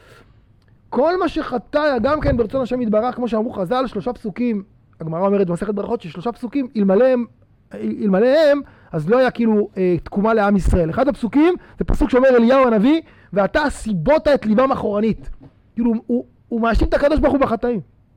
כל מה שחטא גם כן ברצון השם יתברך, כמו שאמרו חז"ל, שלושה פסוקים, הגמרא אומרת במסכת ברכות ששלושה פסוקים, אלמלא הם, אלמלא הם, אז לא היה כאילו אה, תקומה לעם ישראל. אחד הפסוקים זה פסוק שאומר אליהו הנביא, ואתה סיבות את ליבם אחורנית. כאילו הוא, הוא מאשים את הקדוש ברוך הוא בחטאים.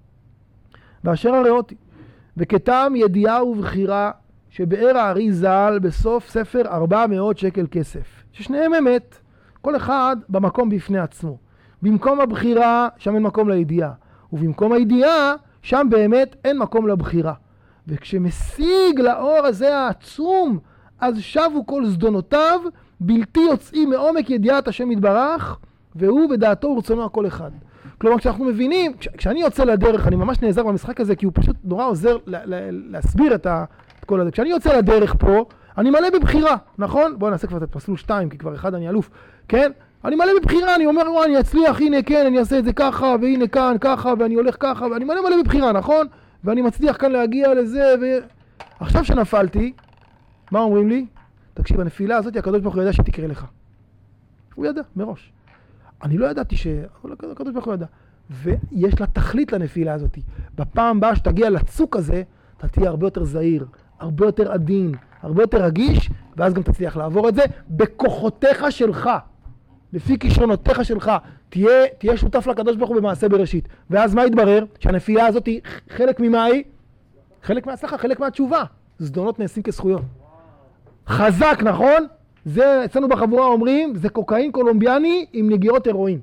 ואשר הראותי, וכתם ידיעה ובחירה, שבאר הארי ז"ל בסוף ספר ארבע מאות שקל כסף. ששניהם אמת, כל אחד במקום בפני עצמו. במקום הבחירה, שם אין מקום לידיעה. ובמקום הידיעה, שם באמת אין מקום לבחירה. וכשמשיג לאור הזה העצום, אז שבו כל זדונותיו, בלתי יוצאים מעומק ידיעת השם יתברך, והוא בדעתו ורצונו הכל אחד. כלומר, כשאנחנו מבינים, כש, כשאני יוצא לדרך, אני ממש נעזר במשחק הזה, כי הוא פשוט נורא עוזר ל- ל- להסביר את ה... כל הזה. כשאני יוצא לדרך פה, אני מלא בבחירה, נכון? בואו נעשה כבר את מסלול שתיים, כי כבר אחד אני אלוף, כן? אני מלא בבחירה, אני אומר, וואי, אני אצליח, הנה כן, אני אעשה את זה ככה, והנה כאן, ככה, ואני הולך ככה, ואני מלא מלא בבחירה, נכון? ואני מצליח כאן להגיע לזה, ו... עכשיו שנפלתי, מה אומרים לי? תקשיב, הנפילה הזאת, הקדוש ברוך הוא ידע שתקרה לך. הוא ידע, מראש. אני לא ידעתי ש... אבל הקדוש ברוך הוא ידע. ויש לה תכלית לנפילה הזאת. בפעם הבאה שתגיע לצוק הזה, אתה תהיה הרבה יותר זהיר, הרבה יותר עדין, הרבה יותר רגיש, ואז גם תצליח לעבור את זה בכוחותיך שלך, לפי כישרונותיך שלך. תהיה, תהיה שותף לקדוש ברוך הוא במעשה בראשית. ואז מה יתברר? שהנפילה הזאת היא חלק ממה היא? חלק מההצלחה, חלק מהתשובה. זדונות נעשים כזכויות. חזק, נכון? זה אצלנו בחבורה אומרים, זה קוקאין קולומביאני עם נגיעות הרואין.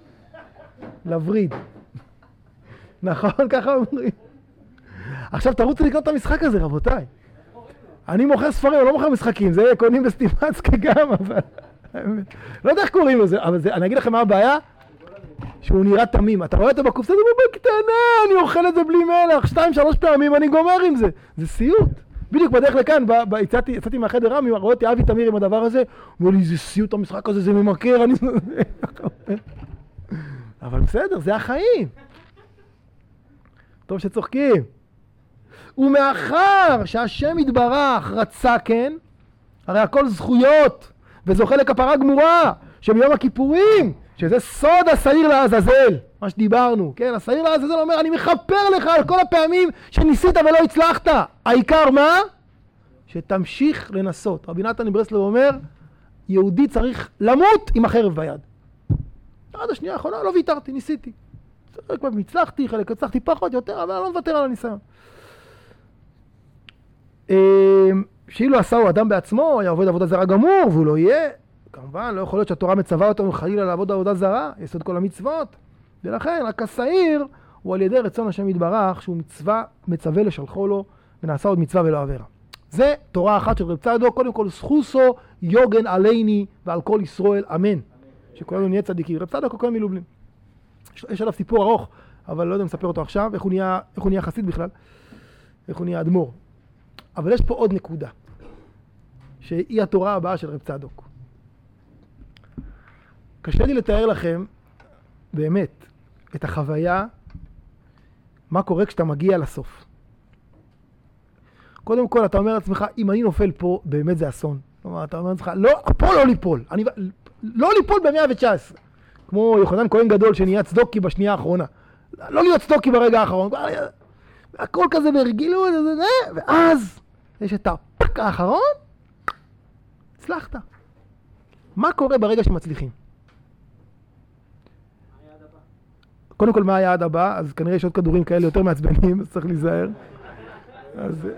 לבריד. נכון? ככה אומרים. עכשיו תרוצו לקנות את המשחק הזה, רבותיי. אני מוכר ספרים, אני לא מוכר משחקים, זה קונים בסטימצקי גם, אבל... לא יודע איך קוראים לזה, אבל זה, אני אגיד לכם מה הבעיה? שהוא נראה תמים. אתה רואה אותו בקופסה, זה בקטנה, אני אוכל את זה בלי מלח, שתיים, שלוש פעמים, אני גומר עם זה. זה סיוט. בדיוק בדרך לכאן, יצאתי מהחדר רמי, רואה אותי אבי תמיר עם הדבר הזה, הוא אומר לי, זה סיוט המשחק הזה, זה ממכר, אני... אבל בסדר, זה החיים. טוב שצוחקים. ומאחר שהשם יתברך רצה כן, הרי הכל זכויות, וזוכה לכפרה גמורה, שביום הכיפורים, שזה סוד השעיר לעזאזל, מה שדיברנו, כן? השעיר לעזאזל אומר, אני מכפר לך על כל הפעמים שניסית ולא הצלחת. העיקר מה? שתמשיך לנסות. רבי נתן מברסלב אומר, יהודי צריך למות עם החרב ביד. עד השנייה האחרונה לא ויתרתי, ניסיתי. חלק פעמים הצלחתי, חלק הצלחתי פחות, יותר, אבל אני לא מוותר על הניסיון. שאילו עשה הוא אדם בעצמו, היה עובד עבודה זרה גמור, והוא לא יהיה. כמובן, לא יכול להיות שהתורה מצווה אותנו חלילה לעבוד עבודה זרה, יסוד כל המצוות. ולכן, רק השעיר הוא על ידי רצון השם יתברך, שהוא מצווה, מצווה לשלחו לו, ונעשה עוד מצווה ולא עבירה. זה תורה אחת של רב צדוק, קודם כל זכוסו יוגן עליני ועל כל ישראל, אמן. שכולנו נהיה צדיקים. רב צדוק הוא כהן מלובלין. יש עליו סיפור ארוך, אבל לא יודע אם אספר אותו עכשיו, איך הוא נהיה, איך הוא נהיה חסיד בכלל, איך הוא נהיה אדמו"ר. אבל יש פה עוד נקודה, שהיא התורה הבאה של רב צדוק. קשה לי לתאר לכם, באמת, את החוויה, מה קורה כשאתה מגיע לסוף. קודם כל, אתה אומר לעצמך, אם אני נופל פה, באמת זה אסון. כלומר, אתה אומר לעצמך, לא, פה לא ליפול. אני, לא ליפול ב-מאה ותשע עשרה. כמו יוחנן כהן גדול שנהיה צדוקי בשנייה האחרונה. לא להיות צדוקי ברגע האחרון. הכל כזה ברגילות, ואז יש את הפק האחרון, הצלחת. מה קורה ברגע שמצליחים? קודם כל, מה היעד הבא? אז כנראה יש עוד כדורים כאלה יותר מעצבנים, אז צריך להיזהר. אז...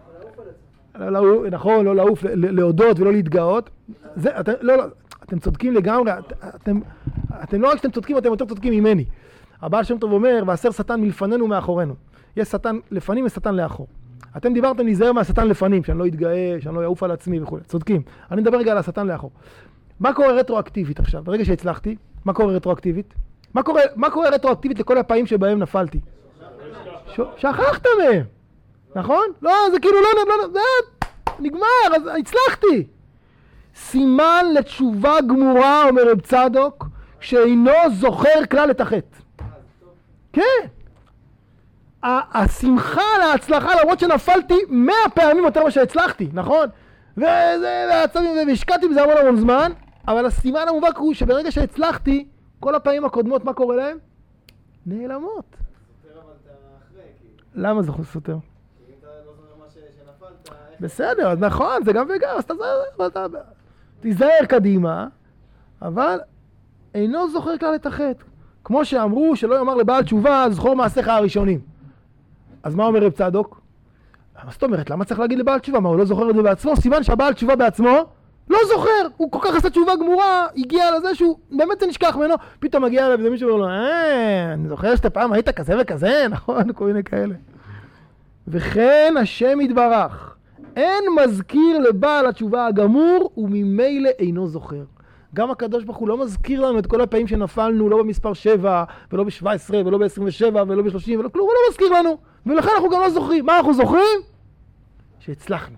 נכון, לא לעוף, להודות ולא להתגאות. זה, אתם, לא, לא, אתם צודקים לגמרי, אתם, אתם לא רק שאתם צודקים, אתם יותר צודקים ממני. הבעל שם טוב אומר, והסר שטן מלפנינו ומאחורינו. יש שטן לפנים ושטן לאחור. אתם דיברתם להיזהר מהשטן לפנים, שאני לא אתגאה, שאני לא יעוף על עצמי וכו'. צודקים. אני מדבר רגע על השטן לאחור. מה קורה רטרואקטיבית עכשיו? ברגע שהצלחתי, מה קורה רטרואקטיבית? מה קורה, מה קורה רטרואקטיבית לכל הפעמים שבהם נפלתי? ש... שכחת מהם. נכון? לא, זה כאילו לא, לא, לא, זה נגמר, אז הצלחתי. סימן לתשובה גמורה, אומר רב צדוק, שאינו זוכר כלל את החטא. כן. השמחה להצלחה, למרות שנפלתי מאה פעמים יותר מה שהצלחתי, נכון? והשקעתי בזה המון המון זמן, אבל הסימן המובהק הוא שברגע שהצלחתי, כל הפעמים הקודמות, מה קורה להם? נעלמות. סותר אבל אתה אחרי, כאילו. למה זה סותר? אם אתה לא זוכר מה שנפלת... בסדר, אז נכון, זה גם וגם, אז אתה תיזהר קדימה, אבל אינו זוכר כלל את החטא. כמו שאמרו שלא יאמר לבעל תשובה, זכור מעשיך הראשונים. אז מה אומר רב צדוק? מה זאת אומרת? למה צריך להגיד לבעל תשובה? מה, הוא לא זוכר את זה בעצמו? סימן שהבעל תשובה בעצמו לא זוכר. הוא כל כך עשה תשובה גמורה, הגיע לזה שהוא באמת זה נשכח ממנו, פתאום מגיע אליו וזה מישהו אומר לו, אה, אני זוכר שאתה פעם היית כזה וכזה, נכון? כל מיני כאלה. וכן השם יתברך, אין מזכיר לבעל התשובה הגמור וממילא אינו זוכר. גם הקדוש ברוך הוא לא מזכיר לנו את כל הפעמים שנפלנו, לא במספר שבע, ולא ב-שבע עשרה, ולא ב-עשרים ושבע, ולא ב-שלושים, ולא כלום, הוא לא מזכיר לנו. ולכן אנחנו גם לא זוכרים. מה אנחנו זוכרים? שהצלחנו.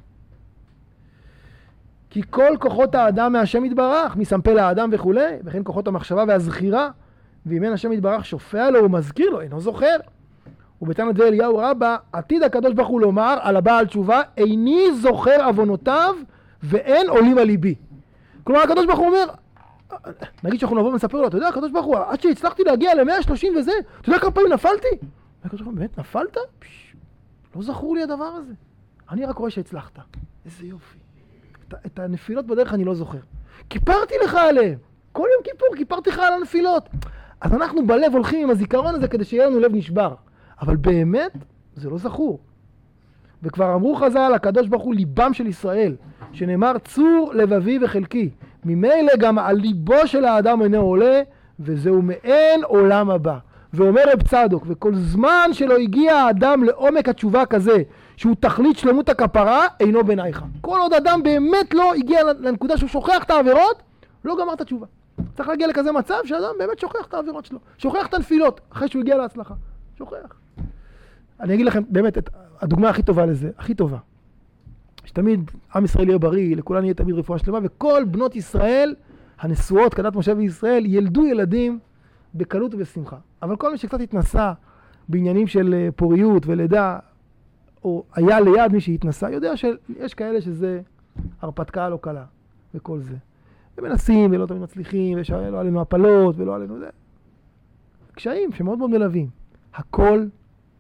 כי כל כוחות האדם מהשם יתברך, מסמפל האדם וכו', וכן כוחות המחשבה והזכירה, ואם אין השם יתברך שופע לו ומזכיר לו, אינו זוכר. ובתנא דבי אליהו רבה, עתיד הקדוש ברוך הוא לומר על הבעל תשובה, איני זוכר עוונותיו ואין עולים על ליבי. כלומר, הקדוש ברוך הוא אומר, נגיד שאנחנו נבוא ונספר לו, אתה יודע, הקדוש ברוך הוא, עד שהצלחתי להגיע ל-מאה ושלושים וזה, אתה יודע כמה פעמים נפלתי? הקדוש ברוך הוא, באמת, נפלת? פש, לא זכור לי הדבר הזה. אני רק רואה שהצלחת. איזה יופי. את, את הנפילות בדרך אני לא זוכר. כיפרתי לך עליהם. כל יום כיפור, כיפרתי לך על הנפילות. אז אנחנו בלב הולכים עם הזיכרון הזה כדי שיהיה לנו לב נשבר. אבל באמת, זה לא זכור. וכבר אמרו חז"ל, הקדוש ברוך הוא ליבם של ישראל, שנאמר צור לבבי וחלקי. ממילא גם על ליבו של האדם אינו עולה, וזהו מעין עולם הבא. ואומר רב צדוק, וכל זמן שלא הגיע האדם לעומק התשובה כזה, שהוא תכלית שלמות הכפרה, אינו בעינייך. כל עוד אדם באמת לא הגיע לנקודה שהוא שוכח את העבירות, לא גמר את התשובה. צריך להגיע לכזה מצב שאדם באמת שוכח את העבירות שלו. שוכח את הנפילות, אחרי שהוא הגיע להצלחה. שוכח. אני אגיד לכם באמת את הדוגמה הכי טובה לזה, הכי טובה. שתמיד עם ישראל יהיה בריא, לכולן יהיה תמיד רפואה שלמה, וכל בנות ישראל, הנשואות, כדת משה וישראל, ילדו ילדים בקלות ובשמחה. אבל כל מי שקצת התנסה בעניינים של פוריות ולידה, או היה ליד מי שהתנסה, יודע שיש כאלה שזה הרפתקה לא קלה וכל זה. ומנסים ולא תמיד מצליחים, ולא עלינו הפלות ולא עלינו זה. קשיים שמאוד מאוד מלווים. הכל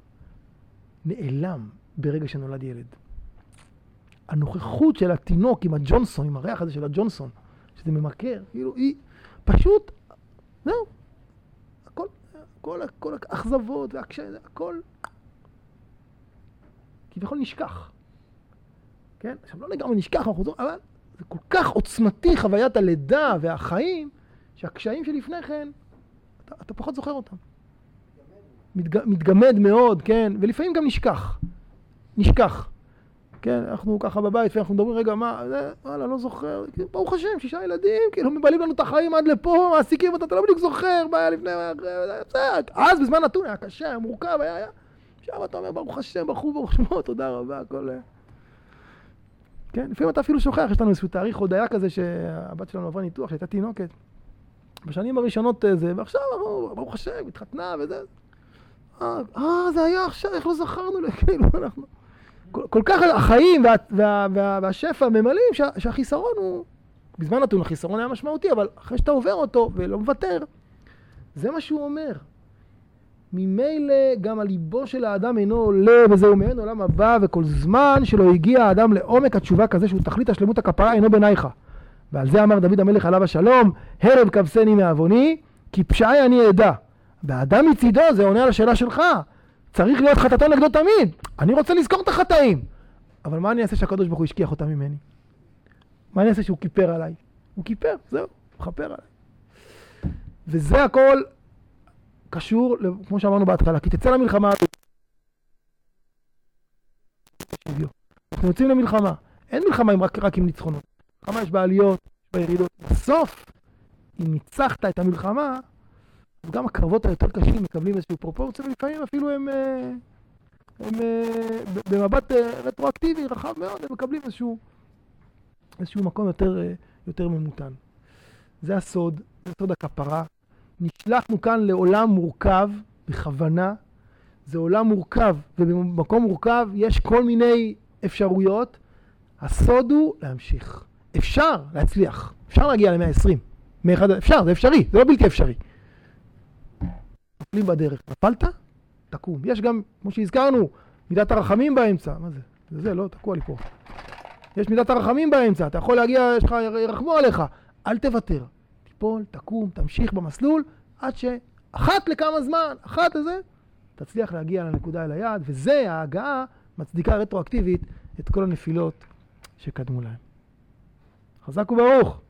נעלם ברגע שנולד ילד. הנוכחות של התינוק עם הג'ונסון, עם הריח הזה של הג'ונסון, שזה ממכר, כאילו היא פשוט, זהו, הכל, כל, כל האכזבות והקשיים, הכל כביכול נשכח. כן? עכשיו לא לגמרי נשכח, אבל זה כל כך עוצמתי חוויית הלידה והחיים, שהקשיים שלפני כן, אתה, אתה פחות זוכר אותם. מתג, מתגמד מאוד, כן? ולפעמים גם נשכח. נשכח. כן, אנחנו ככה בבית, ואנחנו מדברים, רגע, מה, זה, וואלה, לא זוכר, ברוך השם, שישה ילדים, כאילו, מבלים לנו את החיים עד לפה, מעסיקים אותה, אתה לא בדיוק זוכר, בעיה לפני, אז בזמן נתון היה קשה, היה מורכב, היה, היה, עכשיו אתה אומר, ברוך השם, ברוך הוא, ברוך שמו, תודה רבה, הכל, כן, לפעמים אתה אפילו שוכח, יש לנו איזשהו תאריך הודעה כזה, שהבת שלנו עברה ניתוח, שהייתה תינוקת, בשנים הראשונות זה, ועכשיו, ברוך השם, התחתנה וזה, אה, זה היה עכשיו, איך לא זכרנו, כאילו, אנחנו כל, כל כך החיים וה, וה, וה, והשפע ממלאים שה, שהחיסרון הוא, בזמן נתון החיסרון היה משמעותי, אבל אחרי שאתה עובר אותו ולא מוותר, זה מה שהוא אומר. ממילא גם הליבו של האדם אינו עולה, וזהו מעין עולם הבא, וכל זמן שלא הגיע האדם לעומק התשובה כזה שהוא תכלית השלמות הכפרה אינו בנייך. ועל זה אמר דוד המלך עליו השלום, הרב כבסני מעווני, כי פשעי אני אדע. והאדם מצידו, זה עונה על השאלה שלך, צריך להיות חטאתו נגדו תמיד. אני רוצה לזכור את החטאים. אבל מה אני אעשה שהקדוש ברוך הוא השכיח אותם ממני? מה אני אעשה שהוא כיפר עליי? הוא כיפר, זהו, הוא חפר עליי. וזה הכל קשור, כמו שאמרנו בהתחלה, כי תצא למלחמה. אנחנו יוצאים למלחמה. אין מלחמה עם רק, רק עם ניצחונות. מלחמה יש בעליות, יש בירידות. בסוף, אם ניצחת את המלחמה, אז גם הקרבות היותר קשים מקבלים איזשהו פרופורציה, ולפעמים אפילו הם, הם, הם במבט רטרואקטיבי, רחב מאוד, הם מקבלים איזשהו, איזשהו מקום יותר, יותר ממותן. זה הסוד, זה סוד הכפרה. נשלחנו כאן לעולם מורכב, בכוונה. זה עולם מורכב, ובמקום מורכב יש כל מיני אפשרויות. הסוד הוא להמשיך. אפשר להצליח. אפשר להגיע ל-מאה ועשרים. אפשר, זה אפשרי, זה לא בלתי אפשרי. נפלים בדרך. נפלת? תקום. יש גם, כמו שהזכרנו, מידת הרחמים באמצע. מה זה? זה זה, לא, תקוע לי פה. יש מידת הרחמים באמצע. אתה יכול להגיע, יש לך, ירחמו עליך. אל תוותר. תיפול, תקום, תמשיך במסלול, עד שאחת לכמה זמן, אחת לזה, תצליח להגיע לנקודה אל היעד, וזה ההגעה מצדיקה רטרואקטיבית את כל הנפילות שקדמו להם. חזק וברוך.